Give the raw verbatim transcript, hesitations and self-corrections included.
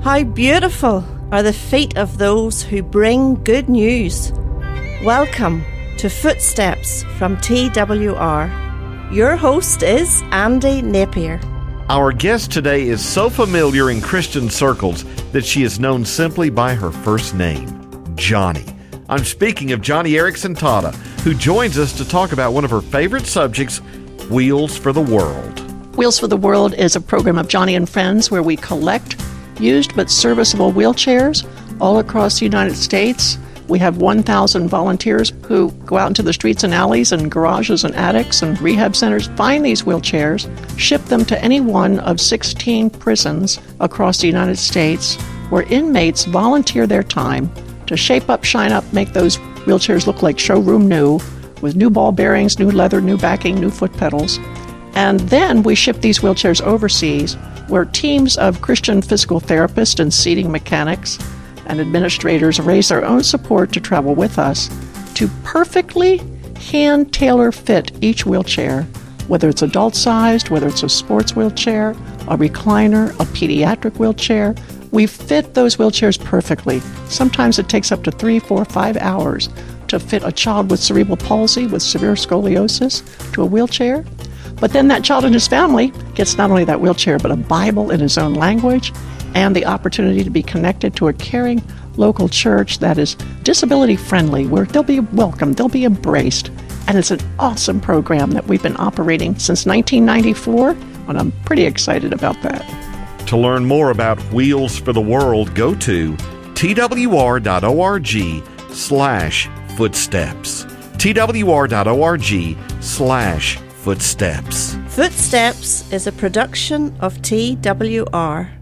How beautiful are the feet of those who bring good news. Welcome to Footsteps from T W R. Your host is Andy Napier. Our guest today is so familiar in Christian circles that she is known simply by her first name, Joni. I'm speaking of Joni Eareckson Tada, who joins us to talk about one of her favorite subjects, Wheels for the World. Wheels for the World is a program of Joni and Friends where we collect used but serviceable wheelchairs all across the United States. We have one thousand volunteers who go out into the streets and alleys and garages and attics and rehab centers, find these wheelchairs, ship them to any one of sixteen prisons across the United States where inmates volunteer their time to shape up, shine up, make those wheelchairs look like showroom new, with new ball bearings, new leather, new backing, new foot pedals. And then we ship these wheelchairs overseas where teams of Christian physical therapists and seating mechanics and administrators raise their own support to travel with us to perfectly hand tailor fit each wheelchair, whether it's adult-sized, whether it's a sports wheelchair, a recliner, a pediatric wheelchair. We fit those wheelchairs perfectly. Sometimes it takes up to three, four, five hours to fit a child with cerebral palsy, with severe scoliosis, to a wheelchair. But then that child and his family gets not only that wheelchair, but a Bible in his own language and the opportunity to be connected to a caring local church that is disability-friendly, where they'll be welcomed, they'll be embraced. And it's an awesome program that we've been operating since nineteen ninety-four, and I'm pretty excited about that. To learn more about Wheels for the World, go to twr.org slash footsteps. twr.org slash footsteps. Footsteps is a production of T W R.